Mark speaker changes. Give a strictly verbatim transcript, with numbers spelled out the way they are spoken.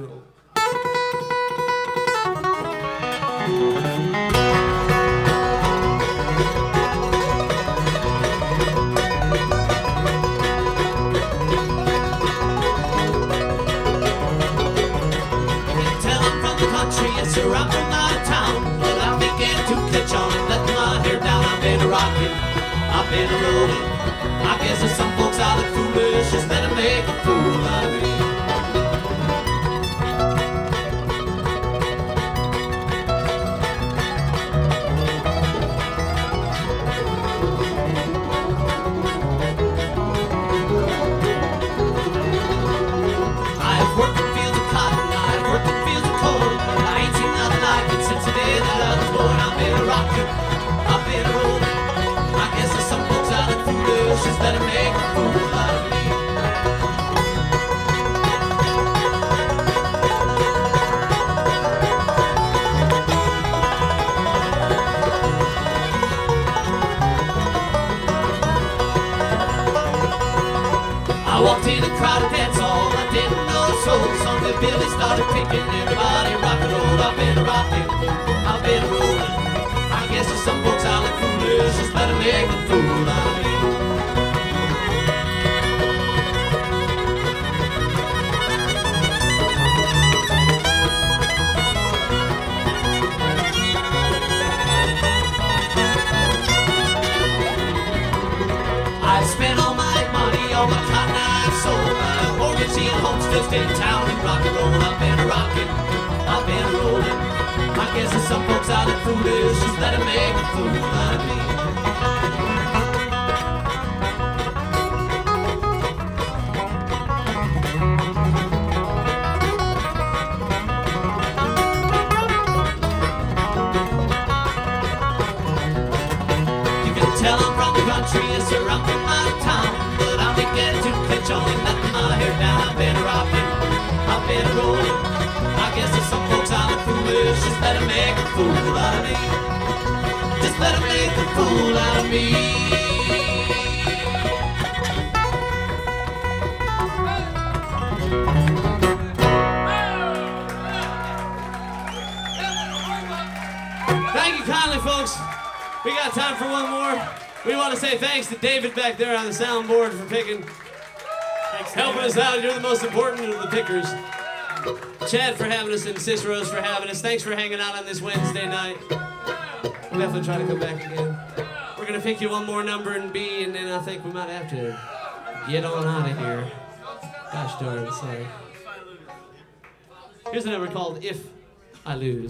Speaker 1: and roll.
Speaker 2: Yes, sir, I'm from out of town. Well, I began to catch on and let my hair down. I've been a rockin', I've been a rollin'. I guess there's some folks out there foolish, just let 'em make a fool out of me. I've worked in fields of cotton, I've worked in fields of coal. I ain't seen nothing like it since the day that I was born. I've been a rockin', I've been a rollin'. I guess there's some folks out there foolish, just let 'em make a fool out of me. I walked in a crowded dance hall, I didn't know a soul. Song that Billy started picking, everybody rock and roll. I've been a rockin', I've been a rollin'. I guess there's some folks out there foolish, just let 'em make a fool out of me. I spent all my money on my cotton I've sold. My mortgage and home still stay in town and rock and roll. I've been a rockin', I've been a rollin'. I guess there's some folks out there foolish, just let 'em make a fool out of me. You can tell I'm from the country, yes sir, I'm from out of town. But I began to catch on and let my hair down. I've been a rockin', I've been a rollin'. I guess there's some folks out there foolish, just let 'em make a fool out of me. Just let 'em make a fool out of me.
Speaker 1: Thank you kindly, folks. We got time for one more. We want to say thanks to David back there on the soundboard for picking. Thanks for helping us out. You're the most important of the pickers. Chad for having us and Cicero's for having us. Thanks for hanging out on this Wednesday night. We'll definitely try to come back again. We're going to pick you one more number in B, and then I think we might have to get on out of here. Gosh darn, sorry. Here's a number called If I Lose.